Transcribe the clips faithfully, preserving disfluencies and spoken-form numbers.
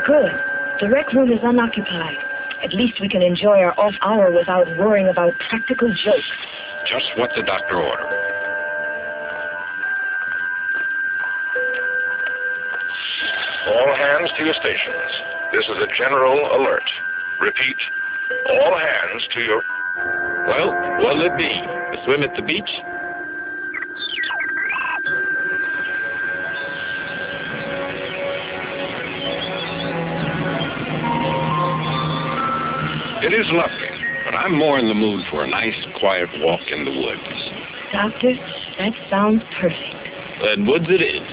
Good. The rec room is unoccupied. At least we can enjoy our off hour without worrying about practical jokes. Just what the doctor ordered. All hands to your stations. This is a general alert. Repeat, all hands to your... Well, what'll it be? A swim at the beach? It is lovely, but I'm more in the mood for a nice, quiet walk in the woods. Doctor, that sounds perfect. Then woods it is.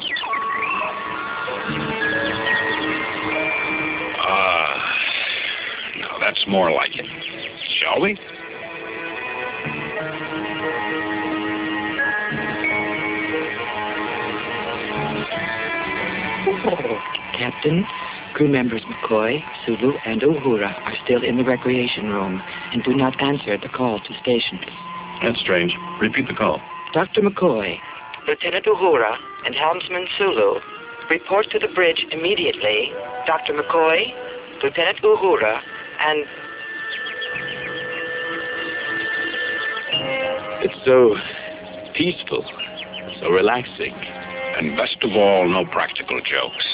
Ah, uh, now that's more like it. Shall we? Captain, crew members McCoy, Sulu, and Uhura are still in the recreation room and do not answer the call to stations. That's strange. Repeat the call. Doctor McCoy, Lieutenant Uhura, and Helmsman Sulu, report to the bridge immediately. Doctor McCoy, Lieutenant Uhura, and... It's so peaceful, so relaxing. And best of all, no practical jokes.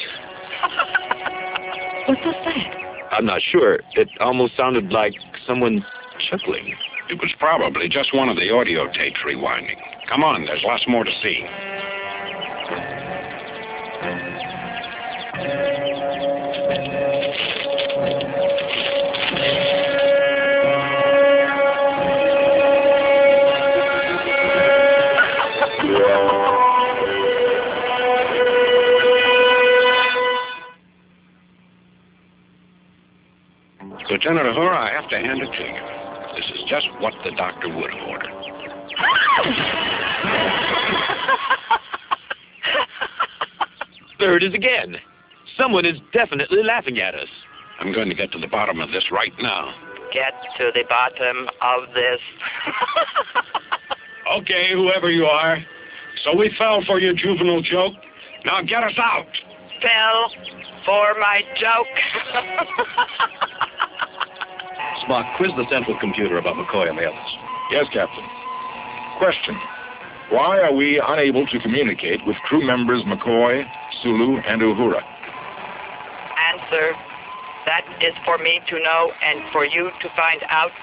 What was that? I'm not sure. It almost sounded like someone chuckling. It was probably just one of the audio tapes rewinding. Come on, there's lots more to see. Lieutenant Uhura, I have to hand it to you. This is just what the doctor would have ordered. There it is again. Someone is definitely laughing at us. I'm going to get to the bottom of this right now. Get to the bottom of this. Okay, whoever you are. So we fell for your juvenile joke. Now get us out. Fell for my joke. Spock, quiz the central computer about McCoy and the others. Yes, Captain. Question. Why are we unable to communicate with crew members McCoy, Sulu, and Uhura? Answer. That is for me to know and for you to find out.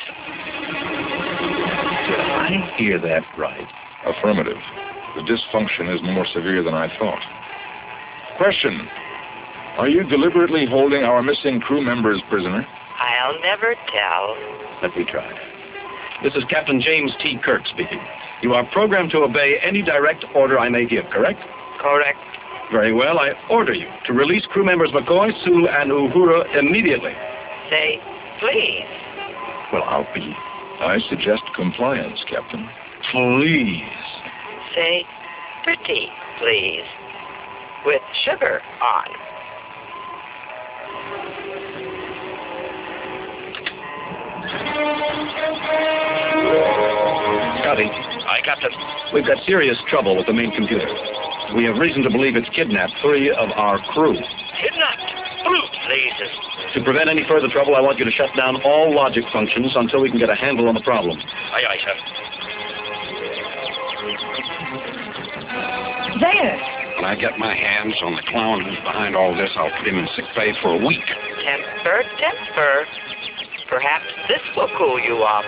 Did I hear that right? Affirmative. The dysfunction is more severe than I thought. Question. Are you deliberately holding our missing crew members prisoner? I'll never tell. Let me try. This is Captain James T. Kirk speaking. You are programmed to obey any direct order I may give, correct? Correct. Very well. I order you to release crew members McCoy, Sulu, and Uhura immediately. Say, please. Well, I'll be. I suggest compliance, Captain. Please. Say, pretty, please. With sugar on. Scotty. Aye, Captain. We've got serious trouble with the main computer. We have reason to believe it's kidnapped three of our crew. Kidnapped? Please. To prevent any further trouble, I want you to shut down all logic functions until we can get a handle on the problem. Aye, aye, sir. There! When I get my hands on the clown who's behind all this, I'll put him in sick bay for a week. Temper, temper. Perhaps this will cool you off.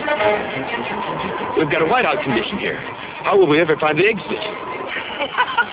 We've got a whiteout condition here. How will we ever find the exit?